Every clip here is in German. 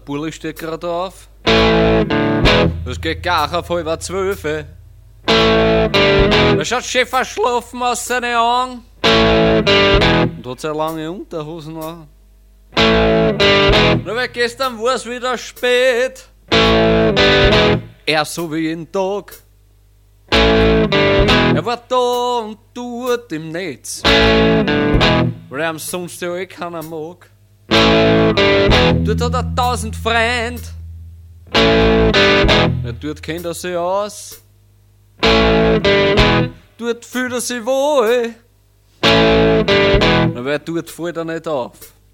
Bulli steht gerade auf. Das geht gar auf halb 12. Da schaut schön verschlafen aus seinen Augen und hat sehr lange Unterhosen an. Nur weil gestern war's wieder spät. Er so wie jeden Tag. Er war da und dort im Netz, weil er sonst ja eh keiner mag. Dort hat er 1000 Freunde. Ja, dort kennt er sich aus. Dort fühlt er sich wohl. Aber dort fällt er nicht auf.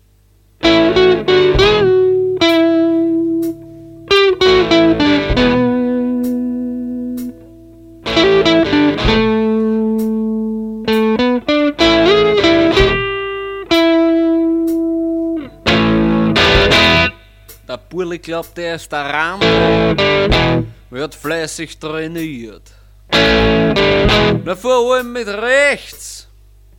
Der Burli glaubt, er ist der Rambo. Er hat fleißig trainiert. Na, vor allem mit rechts,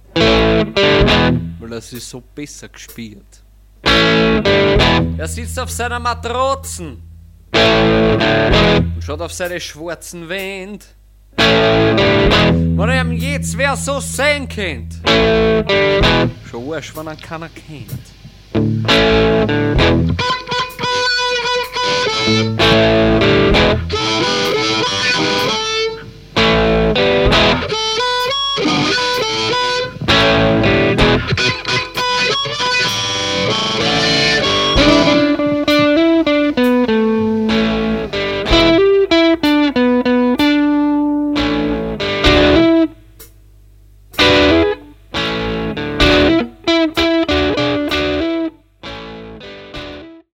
weil er sich so besser gespielt. Er sitzt auf seiner Matratzen und schaut auf seine schwarzen Wände. Wenn er ihm jetzt wer so sein kennt, schon Arsch, wenn er keiner kennt.